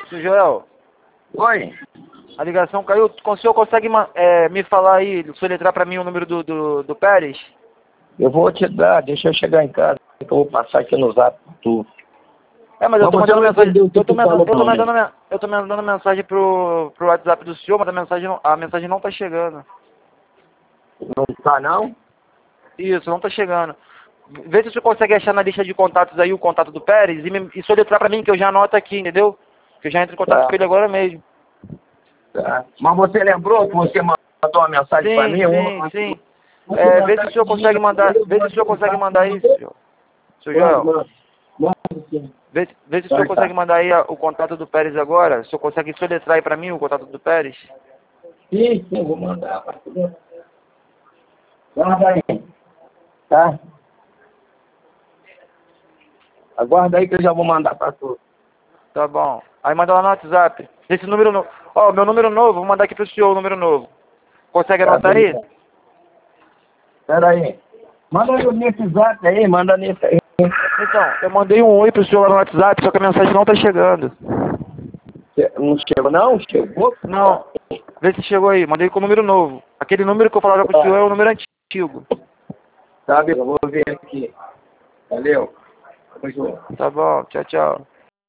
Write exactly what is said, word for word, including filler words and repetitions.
Seu Joel, Oi, a ligação caiu. O senhor consegue ma- é, me falar aí, soletrar pra mim o número do, do, do Pérez? eu vou te dar, deixa eu chegar em casa, que eu vou passar aqui no zap pra tu. É, mas eu Mas tô você mandando não mensagem. entendeu o que Eu tô, tu mandando, falou, eu tô não, né? mandando, men- eu tô mandando mensagem pro, pro WhatsApp do senhor, mas a mensagem, não, a mensagem não tá chegando. Não tá, não? Isso, não tá chegando. Vê se o senhor consegue achar na lista de contatos aí o contato do Pérez e, me, e soletrar pra mim, que eu já anoto aqui, entendeu? Que eu já entro em contato Tá, com ele agora mesmo. tá. Mas você lembrou que você mandou uma mensagem pra Sim, mim? Eu sim, não- sim. Você É, vê se o mandar senhor consegue dinheiro pra mandar. ele, eu Vê se vou o senhor consegue adiantar mandar pra isso, você. senhor. Seu Manda, Joel. manda. Manda, sim. Vê, vê se o Tá, senhor tá. consegue mandar aí a- o contato do Pérez agora. O senhor consegue soletrar aí pra mim o contato do Pérez? Sim, sim, vou mandar pra tu. Guarda aí, tá? Aguarda aí que eu já vou mandar pra tu. Tá bom. Aí manda lá no WhatsApp. Esse número novo. Ó, meu número novo, vou mandar aqui pro senhor o número novo. Consegue Tá, anotar aí? beleza. Pera aí. Manda aí nesse zap aí, manda nesse aí. Então, eu mandei um oi pro senhor lá no WhatsApp, só que a mensagem não tá chegando. Não chegou não? Chegou? Não. Vê se chegou aí. Mandei com o número novo. Aquele número que eu falava pro senhor é o número antigo. Tá, beleza, eu vou ver aqui. Valeu. Tamo junto. Tá bom. Tchau, tchau.